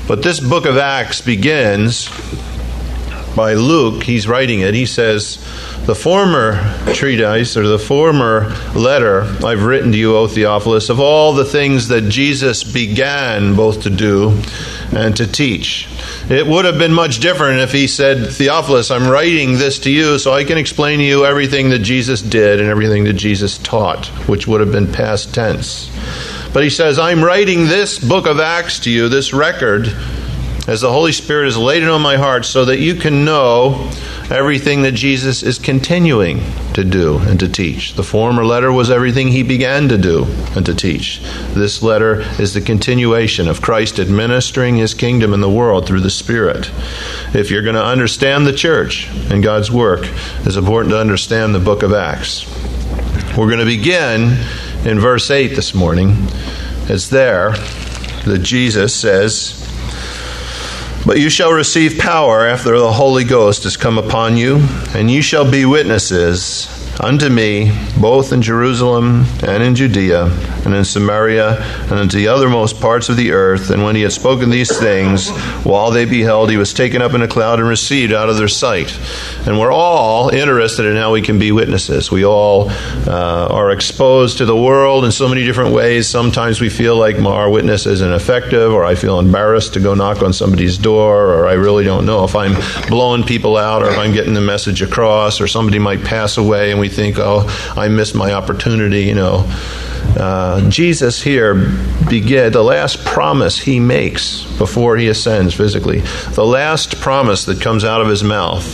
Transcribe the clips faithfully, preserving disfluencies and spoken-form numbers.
But this book of Acts begins by Luke. He's writing it. He says, the former treatise, or the former letter I've written to you, O Theophilus, of all the things that Jesus began both to do and to teach. It would have been much different if he said, Theophilus, I'm writing this to you so I can explain to you everything that Jesus did and everything that Jesus taught, which would have been past tense. But he says, I'm writing this book of Acts to you, this record, as the Holy Spirit has laid it on my heart so that you can know everything that Jesus is continuing to do and to teach. The former letter was everything he began to do and to teach. This letter is the continuation of Christ administering his kingdom in the world through the Spirit. If you're going to understand the church and God's work, it's important to understand the book of Acts. We're going to begin in verse eight this morning. It's there that Jesus says, but you shall receive power after the Holy Ghost has come upon you, and you shall be witnesses unto me, both in Jerusalem and in Judea and in Samaria and into the othermost parts of the earth. And when he had spoken these things, while they beheld, he was taken up in a cloud and received out of their sight. And we're all interested in how we can be witnesses. We all uh, are exposed to the world in so many different ways. Sometimes we feel like our witness isn't effective, or I feel embarrassed to go knock on somebody's door, or I really don't know if I'm blowing people out or if I'm getting the message across, or somebody might pass away and we think, oh, I missed my opportunity, you know. Uh, Jesus here begin the last promise he makes before he ascends physically. The last promise that comes out of his mouth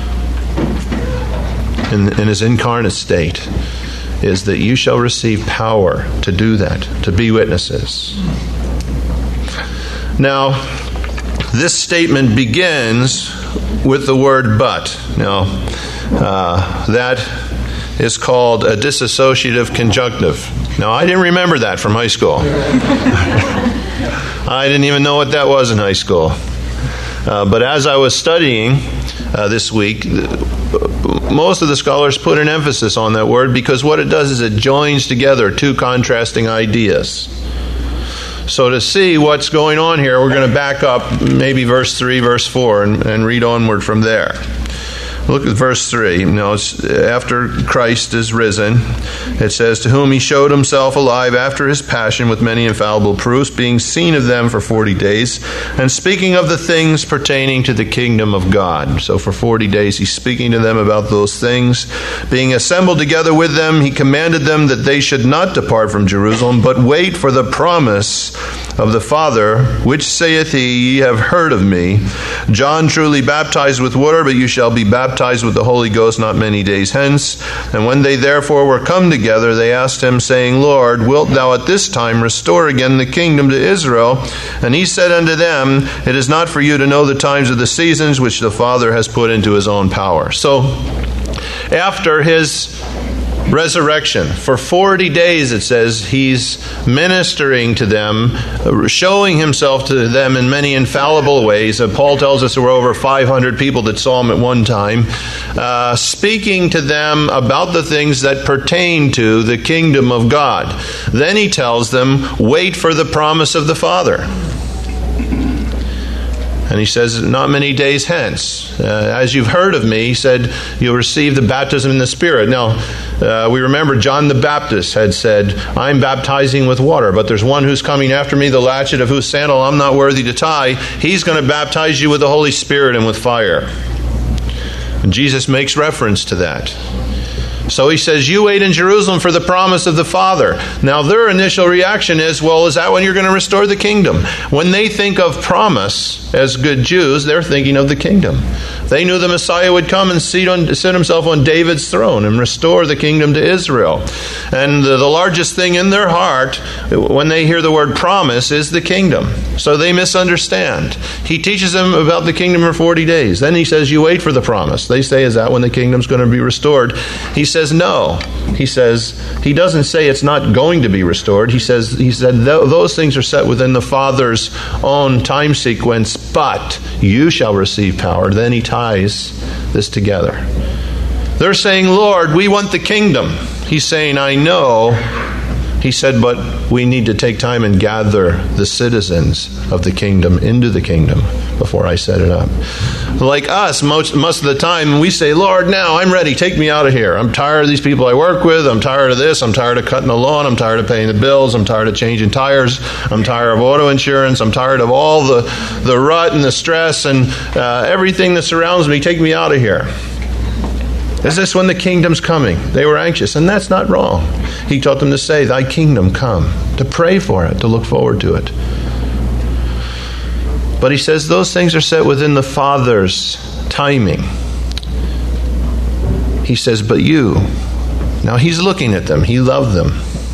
in, in his incarnate state is that you shall receive power to do that, to be witnesses. Now, this statement begins with the word but. Now, uh, that is called a dissociative conjunctive. Now, I didn't remember that from high school. I didn't even know what that was in high school. Uh, but as I was studying uh, this week, most of the scholars put an emphasis on that word because what it does is it joins together two contrasting ideas. So to see what's going on here, we're going to back up maybe verse three, verse four, and, and read onward from there. Look at verse three. You know, after Christ is risen, it says, to whom he showed himself alive after his passion with many infallible proofs, being seen of them for forty days, and speaking of the things pertaining to the kingdom of God. So for forty days he's speaking to them about those things. Being assembled together with them, he commanded them that they should not depart from Jerusalem, but wait for the promise of the Father, which saith he, ye have heard of me. John truly baptized with water, but you shall be baptized with the Holy Ghost not many days hence. And when they therefore were come together, they asked him, saying, Lord, wilt thou at this time restore again the kingdom to Israel? And he said unto them, it is not for you to know the times of the seasons which the Father has put into his own power. So, after his resurrection, for forty days, it says, he's ministering to them, showing himself to them in many infallible ways. Uh, Paul tells us there were over five hundred people that saw him at one time, uh, speaking to them about the things that pertain to the kingdom of God. Then he tells them, wait for the promise of the Father. And he says, not many days hence. Uh, as you've heard of me, he said, you'll receive the baptism in the Spirit. Now, uh, we remember John the Baptist had said, I'm baptizing with water, but there's one who's coming after me, the latchet of whose sandal I'm not worthy to tie. He's going to baptize you with the Holy Spirit and with fire. And Jesus makes reference to that. So he says, you wait in Jerusalem for the promise of the Father. Now their initial reaction is, well, is that when you're going to restore the kingdom? When they think of promise as good Jews, they're thinking of the kingdom. They knew the Messiah would come and sit, on, sit himself on David's throne and restore the kingdom to Israel. And the, the largest thing in their heart, when they hear the word promise, is the kingdom. So they misunderstand. He teaches them about the kingdom for forty days. Then he says, you wait for the promise. They say, is that when the kingdom's going to be restored? He says, no. He says, he doesn't say it's not going to be restored. He says, he said, those things are set within the Father's own time sequence, but you shall receive power. Then he ties this together. They're saying, Lord, we want the kingdom. He's saying, I know. He said, but we need to take time and gather the citizens of the kingdom into the kingdom before I set it up. Like us, most, most of the time, we say, Lord, now I'm ready. Take me out of here. I'm tired of these people I work with. I'm tired of this. I'm tired of cutting the lawn. I'm tired of paying the bills. I'm tired of changing tires. I'm tired of auto insurance. I'm tired of all the, the rut and the stress and uh, everything that surrounds me. Take me out of here. Is this when the kingdom's coming? They were anxious, and that's not wrong. He taught them to say, thy kingdom come, to pray for it, to look forward to it. But he says those things are set within the Father's timing. He says, but you. Now he's looking at them. He loved them.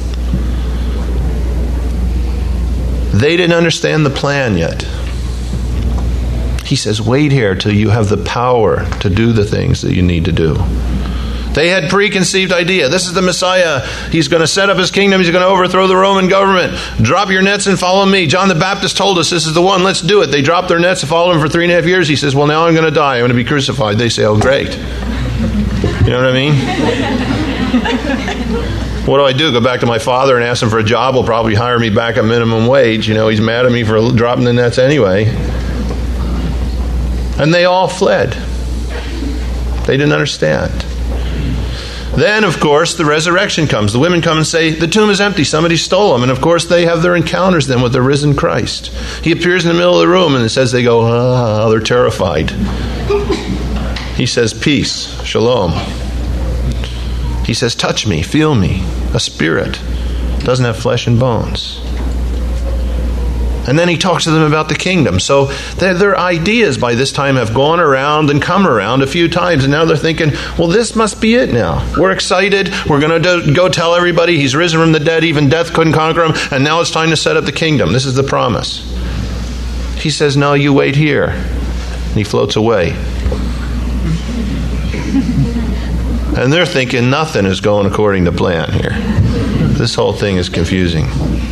They didn't understand the plan yet. He says, wait here till you have the power to do the things that you need to do. They had preconceived idea. This is the Messiah. He's going to set up his kingdom. He's going to overthrow the Roman government. Drop your nets and follow me. John the Baptist told us this is the one. Let's do it. They dropped their nets and followed him for three and a half years. He says, well, now I'm going to die. I'm going to be crucified. They say, oh, great. You know what I mean? What do I do? Go back to my father and ask him for a job? He'll probably hire me back at minimum wage. You know, he's mad at me for dropping the nets anyway. And they all fled. They didn't understand. Then, of course, the resurrection comes. The women come and say, the tomb is empty. Somebody stole him. And, of course, they have their encounters then with the risen Christ. He appears in the middle of the room, and it says they go, ah, they're terrified. He says, peace, shalom. He says, touch me, feel me. A spirit doesn't have flesh and bones. And then he talks to them about the kingdom. So their, their ideas by this time have gone around and come around a few times. And now they're thinking, well, this must be it now. We're excited. We're going to go tell everybody he's risen from the dead. Even death couldn't conquer him. And now it's time to set up the kingdom. This is the promise. He says, no, you wait here. And he floats away. And they're thinking nothing is going according to plan here. This whole thing is confusing.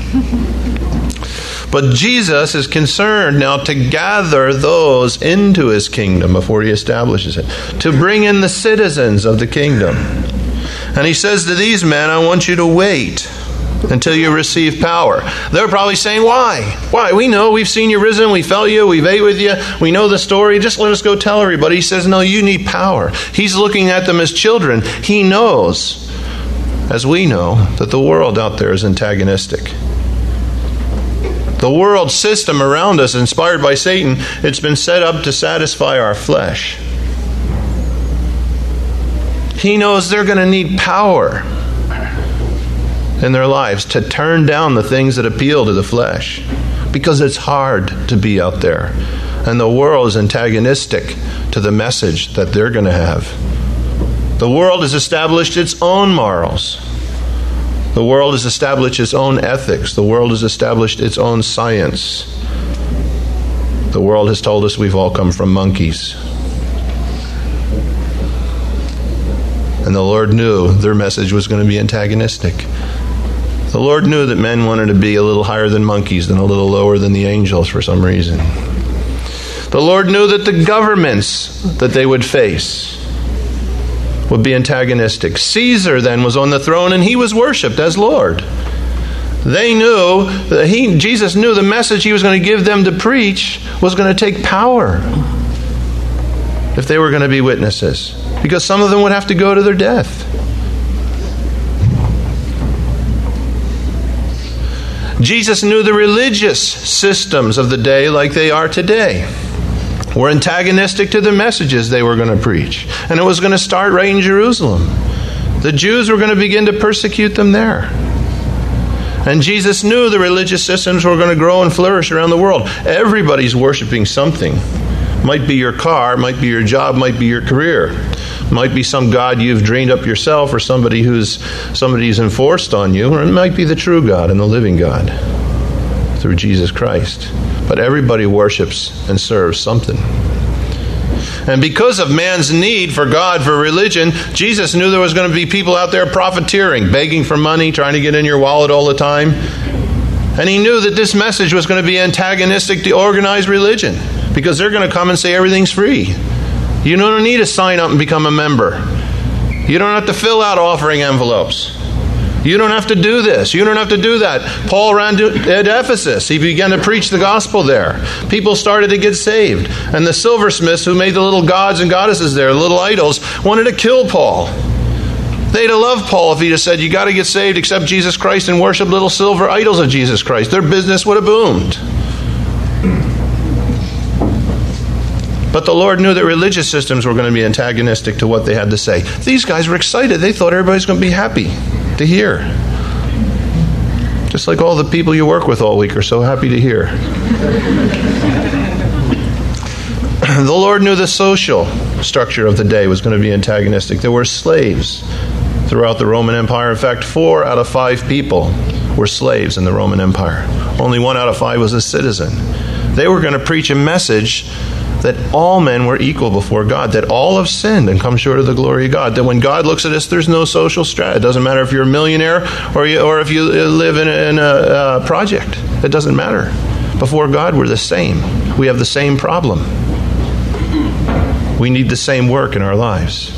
But Jesus is concerned now to gather those into his kingdom before he establishes it, to bring in the citizens of the kingdom. And he says to these men, I want you to wait until you receive power. They're probably saying, why? Why? We know, we've seen you risen, we felt you, we've ate with you, we know the story, just let us go tell everybody. He says, no, you need power. He's looking at them as children. He knows, as we know, that the world out there is antagonistic. The world system around us, inspired by Satan, it's been set up to satisfy our flesh. He knows they're going to need power in their lives to turn down the things that appeal to the flesh, because it's hard to be out there. And the world is antagonistic to the message that they're going to have. The world has established its own morals. The world has established its own ethics. The world has established its own science. The world has told us we've all come from monkeys. And the Lord knew their message was going to be antagonistic. The Lord knew that men wanted to be a little higher than monkeys than a little lower than the angels for some reason. The Lord knew that the governments that they would face would be antagonistic. Caesar then was on the throne and he was worshipped as Lord. They knew that he, Jesus knew the message he was going to give them to preach was going to take power if they were going to be witnesses, because some of them would have to go to their death. Jesus knew the religious systems of the day, like they are today, were antagonistic to the messages they were going to preach. And it was going to start right in Jerusalem. The Jews were going to begin to persecute them there. And Jesus knew the religious systems were going to grow and flourish around the world. Everybody's worshiping something. Might be your car, might be your job, might be your career. Might be some God you've dreamed up yourself, or somebody who's somebody's enforced on you, or it might be the true God and the living God through Jesus Christ. But everybody worships and serves something. And because of man's need for God, for religion, Jesus knew there was going to be people out there profiteering, begging for money, trying to get in your wallet all the time. And he knew that this message was going to be antagonistic to organized religion, because they're going to come and say everything's free. You don't need to sign up and become a member. You don't have to fill out offering envelopes. You don't have to do this. You don't have to do that. Paul ran to at Ephesus. He began to preach the gospel there. People started to get saved. And the silversmiths who made the little gods and goddesses there, the little idols, wanted to kill Paul. They'd have loved Paul if he'd have said, you got to get saved, accept Jesus Christ, and worship little silver idols of Jesus Christ. Their business would have boomed. But the Lord knew that religious systems were going to be antagonistic to what they had to say. These guys were excited. They thought everybody's going to be happy to hear. Just like all the people you work with all week are so happy to hear. The Lord knew the social structure of the day was going to be antagonistic. There were slaves throughout the Roman Empire. In fact, four out of five people were slaves in the Roman Empire. Only one out of five was a citizen. They were going to preach a message that all men were equal before God, that all have sinned and come short of the glory of God, that when God looks at us, there's no social strata. It doesn't matter if you're a millionaire or you, or if you live in a, in a, a project. It doesn't matter. Before God, we're the same. We have the same problem. We need the same work in our lives.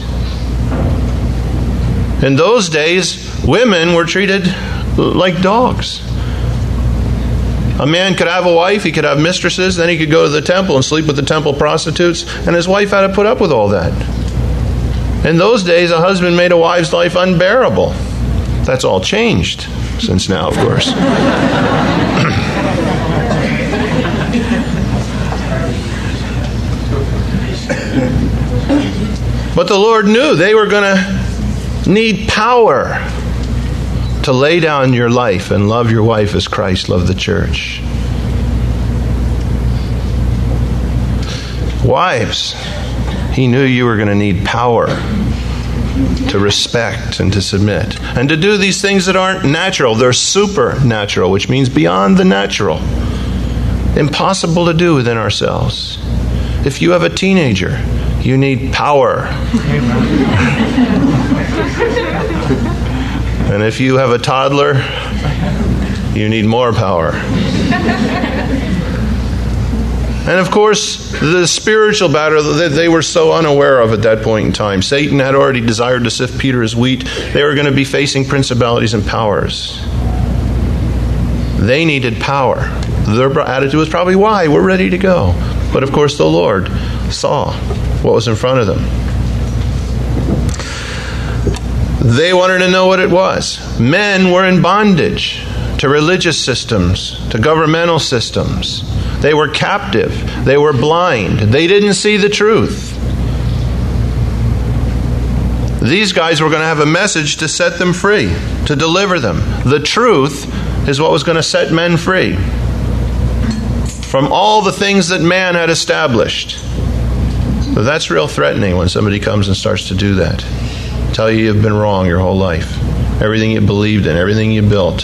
In those days, women were treated like dogs. A man could have a wife, he could have mistresses, then he could go to the temple and sleep with the temple prostitutes, and his wife had to put up with all that. In those days, a husband made a wife's life unbearable. That's all changed since now, of course. But the Lord knew they were going to need power to lay down your life and love your wife as Christ loved the church. Wives, He knew you were going to need power to respect and to submit. And to do these things that aren't natural. They're supernatural, which means beyond the natural. Impossible to do within ourselves. If you have a teenager, you need power. And if you have a toddler, you need more power. And of course, the spiritual battle that they were so unaware of at that point in time. Satan had already desired to sift Peter as wheat. They were going to be facing principalities and powers. They needed power. Their attitude was probably, why? We're ready to go. But of course, the Lord saw what was in front of them. They wanted to know what it was. Men were in bondage to religious systems, to governmental systems. They were captive. They were blind. They didn't see the truth. These guys were going to have a message to set them free, to deliver them. The truth is what was going to set men free from all the things that man had established. But that's real threatening when somebody comes and starts to do that. Tell you you've been wrong your whole life. Everything you believed in, everything you built.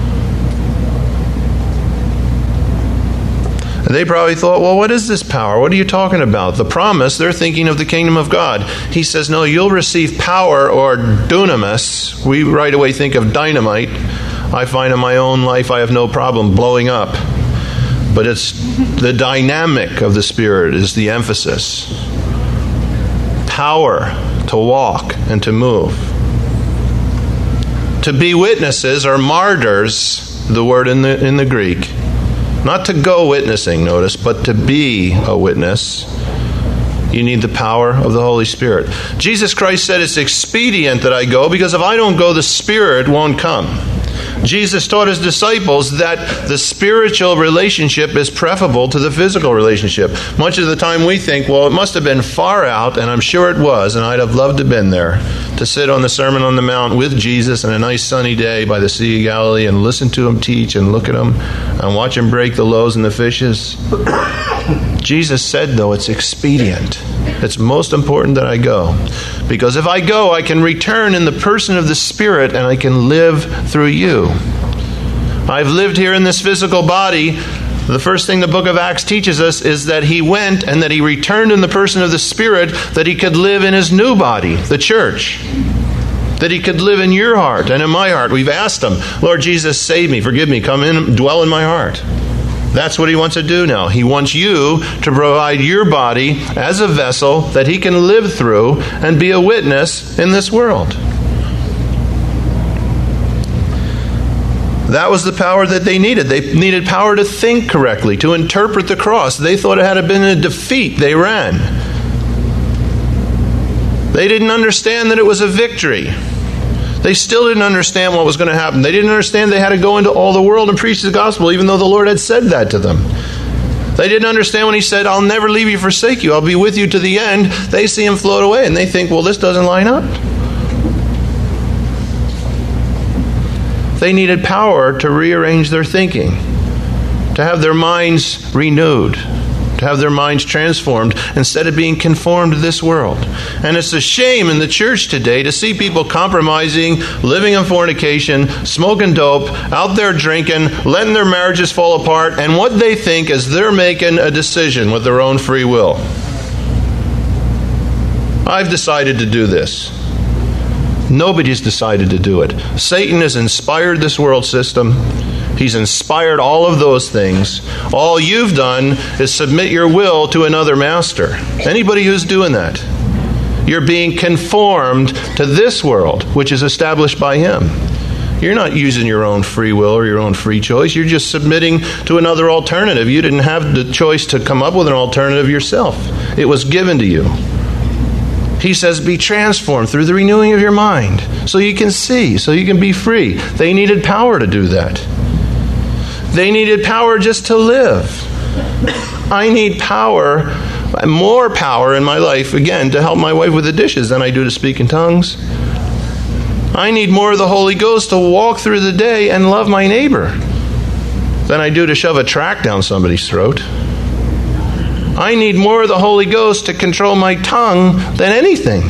And they probably thought, well, what is this power? What are you talking about? The promise, they're thinking of the kingdom of God. He says, no, you'll receive power, or dunamis. We right away think of dynamite. I find in my own life I have no problem blowing up. But it's the dynamic of the Spirit is the emphasis. Power to walk and to move. To be witnesses or martyrs, the word in the in the Greek. Not to go witnessing, notice, but to be a witness. You need the power of the Holy Spirit. Jesus Christ said it's expedient that I go, because if I don't go, the Spirit won't come. Jesus taught his disciples that the spiritual relationship is preferable to the physical relationship. Much of the time we think, well, it must have been far out, and I'm sure it was, and I'd have loved to have been there, to sit on the Sermon on the Mount with Jesus on a nice sunny day by the Sea of Galilee and listen to him teach and look at him and watch him break the loaves and the fishes. Jesus said, though, it's expedient. It's most important that I go. Because if I go, I can return in the person of the Spirit and I can live through you. I've lived here in this physical body. The first thing the book of Acts teaches us is that he went and that he returned in the person of the Spirit, that he could live in his new body, the church. That he could live in your heart and in my heart. We've asked him, Lord Jesus, save me, forgive me, come in, dwell in my heart. That's what he wants to do now. He wants you to provide your body as a vessel that he can live through and be a witness in this world. That was the power that they needed. They needed power to think correctly, to interpret the cross. They thought it had been a defeat. They ran. They didn't understand that it was a victory. They still didn't understand what was going to happen. They didn't understand they had to go into all the world and preach the gospel, even though the Lord had said that to them. They didn't understand when he said, I'll never leave you, forsake you. I'll be with you to the end. They see him float away, and they think, well, this doesn't line up. They needed power to rearrange their thinking, to have their minds renewed, to have their minds transformed instead of being conformed to this world. And it's a shame in the church today to see people compromising, living in fornication, smoking dope, out there drinking, letting their marriages fall apart, and what they think is they're making a decision with their own free will. I've decided to do this. Nobody's decided to do it. Satan has inspired this world system. He's inspired all of those things. All you've done is submit your will to another master. Anybody who's doing that, you're being conformed to this world, which is established by him. You're not using your own free will or your own free choice. You're just submitting to another alternative. You didn't have the choice to come up with an alternative yourself. It was given to you. He says, be transformed through the renewing of your mind so you can see, so you can be free. They needed power to do that. They needed power just to live. I need power, more power in my life, again, to help my wife with the dishes than I do to speak in tongues. I need more of the Holy Ghost to walk through the day and love my neighbor than I do to shove a tract down somebody's throat. I need more of the Holy Ghost to control my tongue than anything.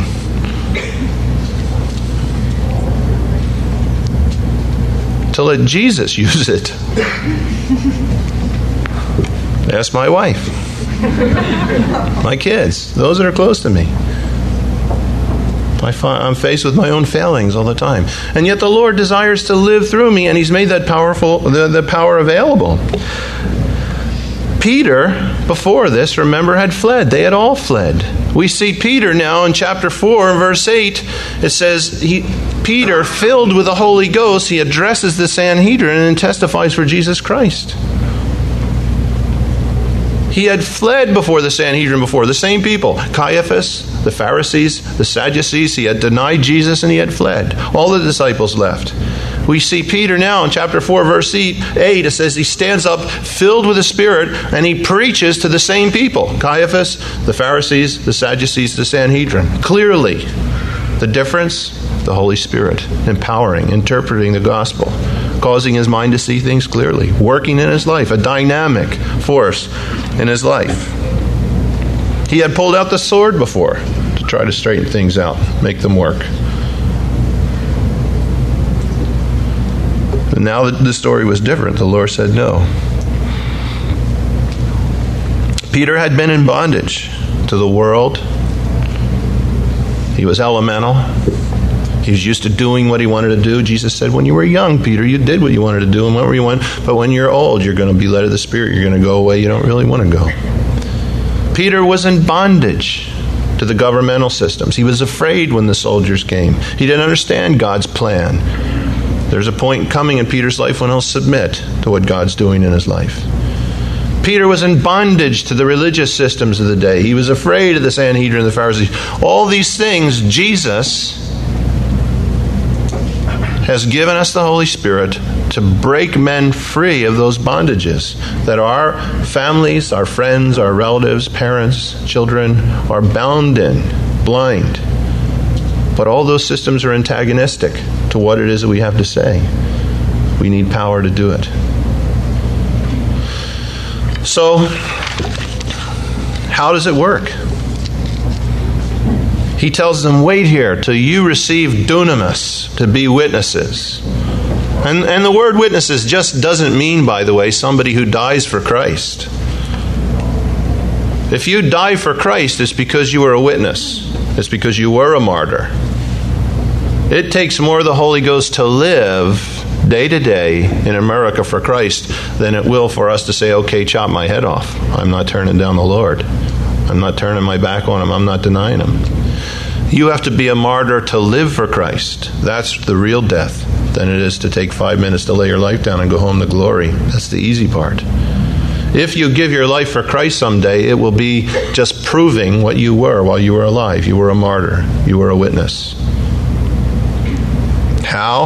To let Jesus use it. Ask my wife. My kids. Those that are close to me. I find, I'm faced with my own failings all the time. And yet the Lord desires to live through me, and he's made that powerful, the, the power available. Peter, before this, remember, had fled. They had all fled. We see Peter now in chapter four, verse eight. It says, he, Peter, filled with the Holy Ghost, he addresses the Sanhedrin and testifies for Jesus Christ. He had fled before the Sanhedrin before. The same people. Caiaphas, the Pharisees, the Sadducees. He had denied Jesus and he had fled. All the disciples left. We see Peter now in chapter four, verse eight. It says he stands up filled with the Spirit and he preaches to the same people. Caiaphas, the Pharisees, the Sadducees, the Sanhedrin. Clearly, the difference, the Holy Spirit, empowering, interpreting the gospel, causing his mind to see things clearly, working in his life, a dynamic force in his life. He had pulled out the sword before to try to straighten things out, make them work. But now that the story was different, the Lord said no. Peter had been in bondage to the world. He was elemental. He was used to doing what he wanted to do. Jesus said, when you were young, Peter, you did what you wanted to do and wherever you went. But when you're old, you're going to be led of the Spirit. You're going to go away you don't really want to go. Peter was in bondage to the governmental systems. He was afraid when the soldiers came. He didn't understand God's plan. There's a point coming in Peter's life when he'll submit to what God's doing in his life. Peter was in bondage to the religious systems of the day. He was afraid of the Sanhedrin and the Pharisees. All these things, Jesus has given us the Holy Spirit to break men free of those bondages that our families, our friends, our relatives, parents, children are bound in, blind. But all those systems are antagonistic to what it is that we have to say. We need power to do it. So, how does it work? He tells them, wait here till you receive dunamis, to be witnesses. And, and the word witnesses just doesn't mean, by the way, somebody who dies for Christ. If you die for Christ, it's because you were a witness. It's because you were a martyr. It takes more of the Holy Ghost to live day to day in America for Christ than it will for us to say, okay, chop my head off. I'm not turning down the Lord. I'm not turning my back on him. I'm not denying him. You have to be a martyr to live for Christ. That's the real death. than it is to take five minutes to lay your life down and go home to glory. That's the easy part. If you give your life for Christ someday, it will be just proving what you were while you were alive. You were a martyr. You were a witness. How?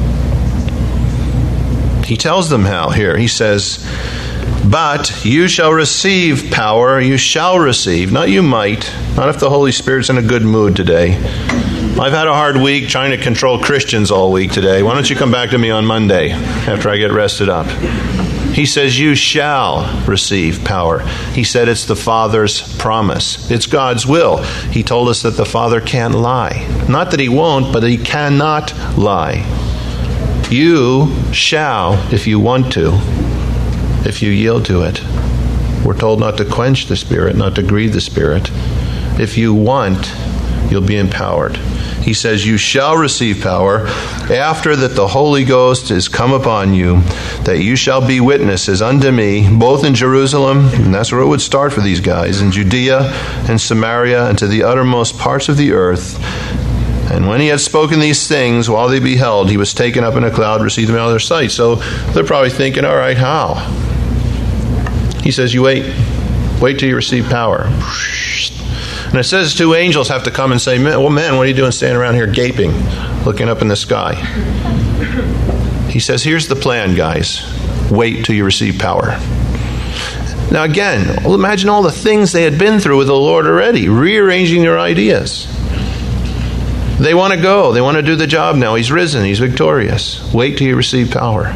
He tells them how here. He says, but you shall receive power. You shall receive. Not you might. Not if the Holy Spirit's in a good mood today. I've had a hard week trying to control Christians all week today. Why don't you come back to me on Monday after I get rested up? He says, you shall receive power. He said it's the Father's promise. It's God's will. He told us that the Father can't lie. Not that he won't, but he cannot lie. You shall, if you want to, if you yield to it. We're told not to quench the Spirit, not to grieve the Spirit. If you want, you'll be empowered. He says, you shall receive power after that the Holy Ghost is come upon you, that you shall be witnesses unto me, both in Jerusalem, and that's where it would start for these guys, in Judea and Samaria, and to the uttermost parts of the earth. And when he had spoken these things, while they beheld, he was taken up in a cloud, received them out of their sight. So they're probably thinking, all right, how? He says, you wait. Wait till you receive power. And it says two angels have to come and say, well, man, what are you doing standing around here gaping, looking up in the sky? He says, here's the plan, guys. Wait till you receive power. Now again, imagine all the things they had been through with the Lord already, rearranging their ideas. They want to go. They want to do the job now. He's risen. He's victorious. Wait till you receive power.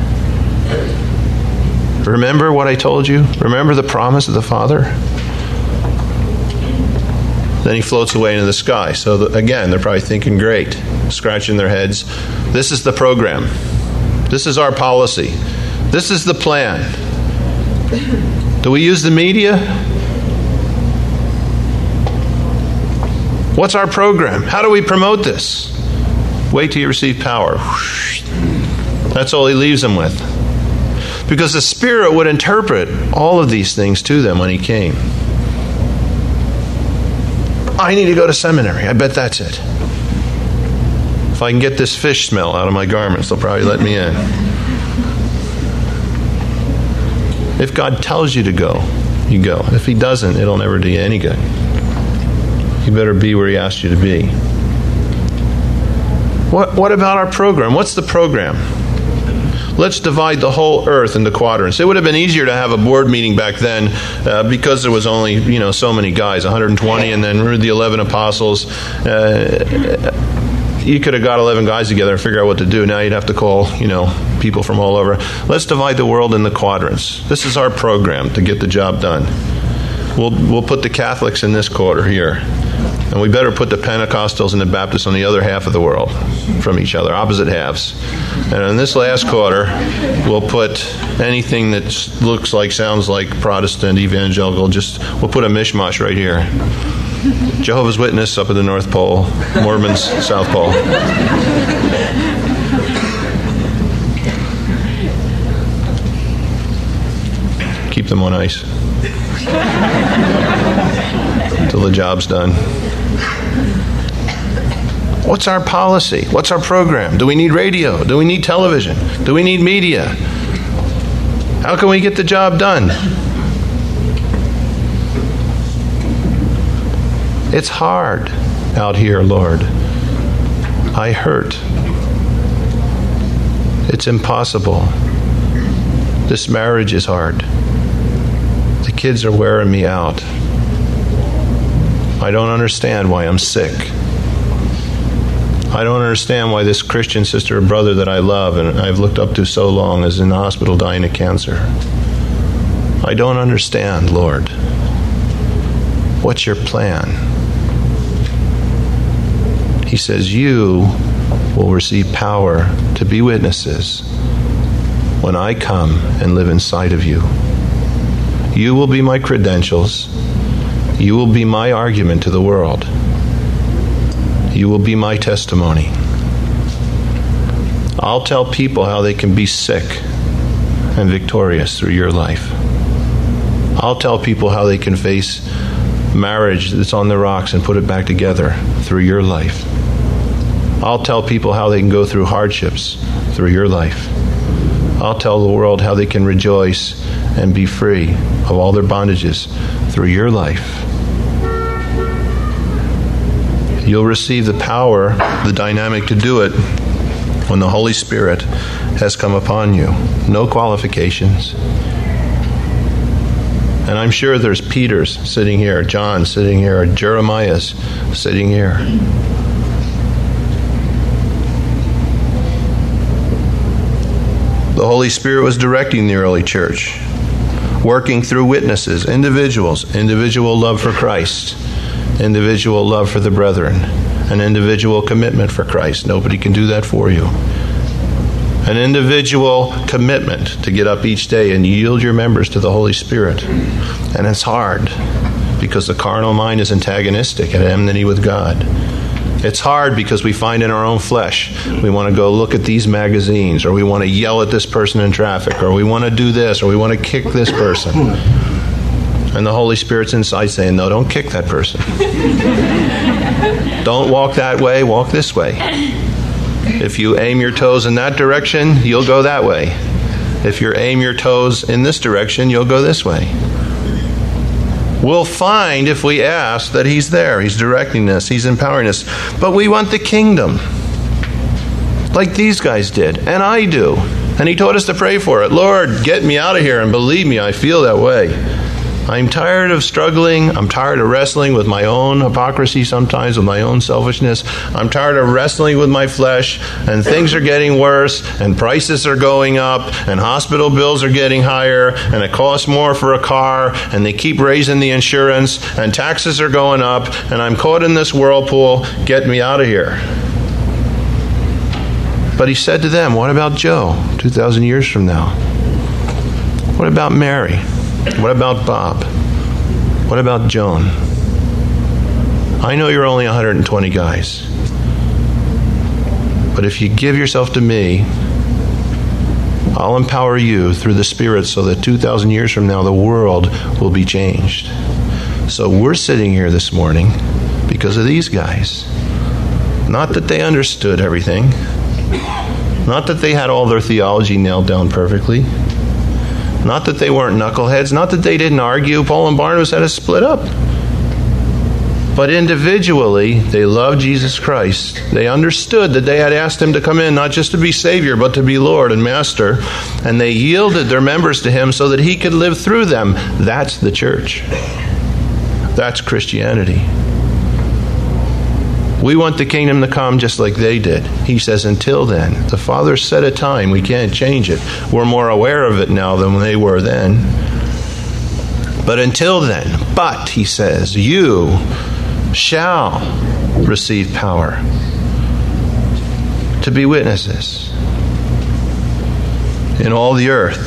Remember what I told you? Remember the promise of the Father? Then he floats away into the sky. So the, again, they're probably thinking, great, scratching their heads. This is the program. This is our policy. This is the plan. Do we use the media? What's our program? How do we promote this? Wait till you receive power. That's all he leaves them with. Because the Spirit would interpret all of these things to them when he came. I need to go to seminary. I bet that's it. If I can get this fish smell out of my garments, they'll probably let me in. If God tells you to go, you go. If he doesn't, it'll never do you any good. You better be where he asked you to be. What, what about our program? What's the program? Let's divide the whole earth into quadrants. It would have been easier to have a board meeting back then uh, because there was only, you know, so many guys, one hundred twenty, and then the eleven apostles. Uh, you could have got eleven guys together and figure out what to do. Now you'd have to call, you know, people from all over. Let's divide the world into quadrants. This is our program to get the job done. We'll we'll put the Catholics in this quarter here. And we better put the Pentecostals and the Baptists on the other half of the world from each other, opposite halves. And in this last quarter, we'll put anything that looks like, sounds like Protestant, evangelical, just, we'll put a mishmash right here. Jehovah's Witness up at the North Pole, Mormons, South Pole. Keep them on ice till the job's done. What's our policy? What's our program? Do we need radio? Do we need television? Do we need media? How can we get the job done? It's hard out here, Lord. I hurt. It's impossible. This marriage is hard. The kids are wearing me out. I don't understand why I'm sick. I don't understand why this Christian sister or brother that I love and I've looked up to so long is in the hospital dying of cancer. I don't understand, Lord. What's your plan? He says, you will receive power to be witnesses when I come and live inside of you. You will be my credentials. You will be my argument to the world. You will be my testimony. I'll tell people how they can be sick and victorious through your life. I'll tell people how they can face marriage that's on the rocks and put it back together through your life. I'll tell people how they can go through hardships through your life. I'll tell the world how they can rejoice and be free of all their bondages through your life. You'll receive the power, the dynamic to do it when the Holy Spirit has come upon you. No qualifications. And I'm sure there's Peters sitting here, John sitting here, Jeremiah's sitting here. The Holy Spirit was directing the early church, working through witnesses, individuals, individual love for Christ, individual love for the brethren, an individual commitment for Christ. Nobody can do that for you. An individual commitment to get up each day and yield your members to the Holy Spirit. And it's hard because the carnal mind is antagonistic and at enmity with God. It's hard because we find in our own flesh, we want to go look at these magazines, or we want to yell at this person in traffic, or we want to do this, or we want to kick this person. And the Holy Spirit's inside saying, no, don't kick that person. Don't walk that way, walk this way. If you aim your toes in that direction, you'll go that way. If you aim your toes in this direction, you'll go this way. We'll find, if we ask, that He's there. He's directing us. He's empowering us. But we want the kingdom, like these guys did, and I do. And He taught us to pray for it. Lord, get me out of here. And believe me, I feel that way. I'm tired of struggling. I'm tired of wrestling with my own hypocrisy sometimes, with my own selfishness. I'm tired of wrestling with my flesh, and things are getting worse, and prices are going up, and hospital bills are getting higher, and it costs more for a car, and they keep raising the insurance, and taxes are going up, and I'm caught in this whirlpool. Get me out of here. But He said to them, what about Joe, two thousand years from now? What about Mary? What about Bob? What about Joan? I know you're only one hundred twenty guys. But if you give yourself to me, I'll empower you through the Spirit so that two thousand years from now the world will be changed. So we're sitting here this morning because of these guys. Not that they understood everything. Not that they had all their theology nailed down perfectly. Not that they weren't knuckleheads. Not that they didn't argue. Paul and Barnabas had to split up. But individually, they loved Jesus Christ. They understood that they had asked Him to come in, not just to be Savior, but to be Lord and Master. And they yielded their members to Him so that He could live through them. That's the church. That's Christianity. We want the kingdom to come just like they did. He says, until then, the Father set a time. We can't change it. We're more aware of it now than they were then. But until then, but, He says, you shall receive power to be witnesses in all the earth.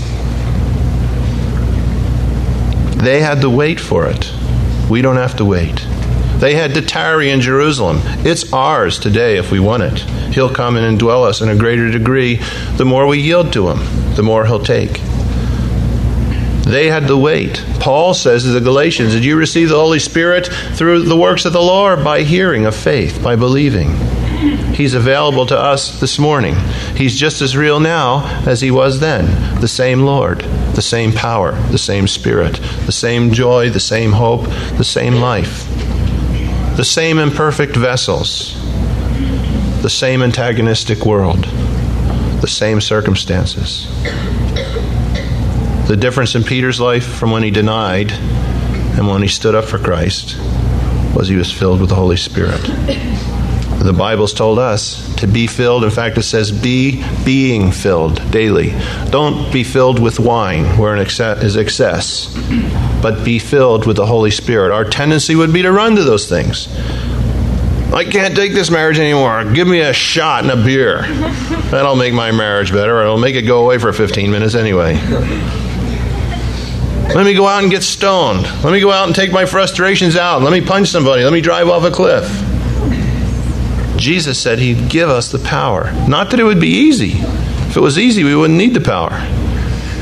They had to wait for it. We don't have to wait. They had to tarry in Jerusalem. It's ours today if we want it. He'll come and indwell us in a greater degree. The more we yield to Him, the more He'll take. They had to wait. Paul says to the Galatians, did you receive the Holy Spirit through the works of the law or by hearing of faith, by believing? He's available to us this morning. He's just as real now as He was then. The same Lord, the same power, the same Spirit, the same joy, the same hope, the same life. The same imperfect vessels, the same antagonistic world, the same circumstances. The difference in Peter's life from when he denied and when he stood up for Christ was he was filled with the Holy Spirit. The Bible's told us to be filled. In fact, it says be being filled daily. Don't be filled with wine where an excess is excess, but be filled with the Holy Spirit. Our tendency would be to run to those things. I can't take this marriage anymore. Give me a shot and a beer. That'll make my marriage better. It'll make it go away for fifteen minutes anyway. Let me go out and get stoned. Let me go out and take my frustrations out. Let me punch somebody. Let me drive off a cliff. Jesus said He'd give us the power. Not that it would be easy. If it was easy, we wouldn't need the power.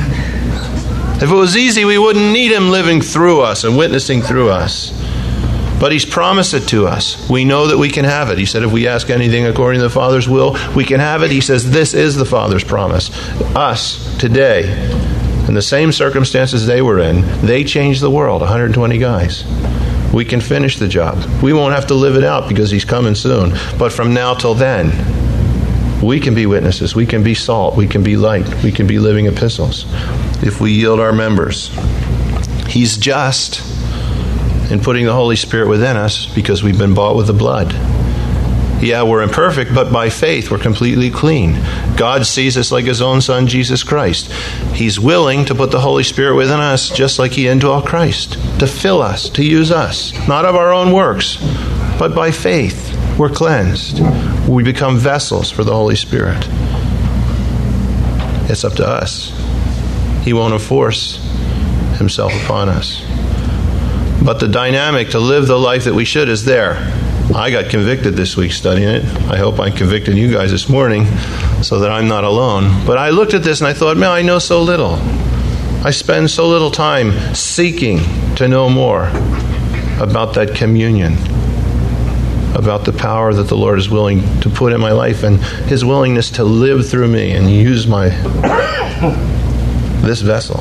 If it was easy, we wouldn't need Him living through us and witnessing through us. But he's promised it to us. We know that we can have it. He said if we ask anything according to the Father's will, we can have it. He says this is the Father's promise. Us, today, in the same circumstances they were in, they changed the world, one hundred twenty guys. We can finish the job. We won't have to live it out because he's coming soon. But from now till then, we can be witnesses. We can be salt. We can be light. We can be living epistles if we yield our members. He's just in putting the Holy Spirit within us because we've been bought with the blood. Yeah, we're imperfect, but by faith we're completely clean. God sees us like his own Son, Jesus Christ. He's willing to put the Holy Spirit within us just like he indwelt Christ, to fill us, to use us, not of our own works, but by faith we're cleansed. We become vessels for the Holy Spirit. It's up to us. He won't enforce himself upon us. But the dynamic to live the life that we should is there. I got convicted this week studying it. I hope I convicted you guys this morning so that I'm not alone. But I looked at this and I thought, man, I know so little. I spend so little time seeking to know more about that communion, about the power that the Lord is willing to put in my life and his willingness to live through me and use my this vessel.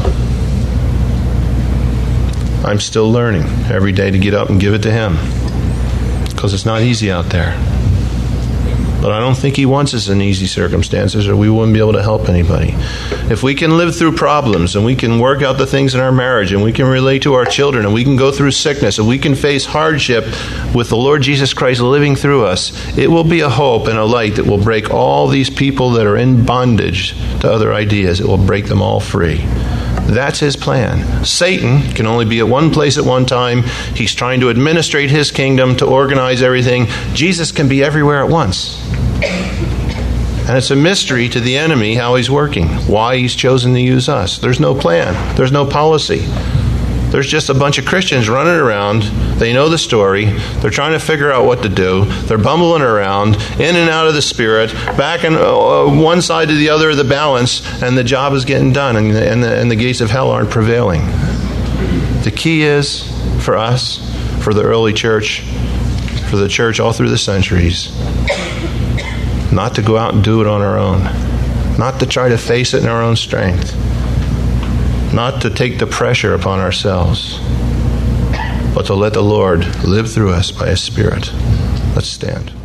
I'm still learning every day to get up and give it to him because it's not easy out there. But I don't think he wants us in easy circumstances or we wouldn't be able to help anybody. If we can live through problems and we can work out the things in our marriage and we can relate to our children and we can go through sickness and we can face hardship with the Lord Jesus Christ living through us, it will be a hope and a light that will break all these people that are in bondage to other ideas. It will break them all free. That's his plan. Satan can only be at one place at one time. He's trying to administrate his kingdom, to organize everything. Jesus can be everywhere at once. And it's a mystery to the enemy how he's working, why he's chosen to use us. There's no plan. There's no policy. There's just a bunch of Christians running around. They know the story. They're trying to figure out what to do. They're bumbling around, in and out of the Spirit, back on uh, one side to the other of the balance, and the job is getting done, and the, and, the, and the gates of hell aren't prevailing. The key is, for us, for the early church, for the church all through the centuries, not to go out and do it on our own, not to try to face it in our own strength, not to take the pressure upon ourselves, but to let the Lord live through us by his Spirit. Let's stand.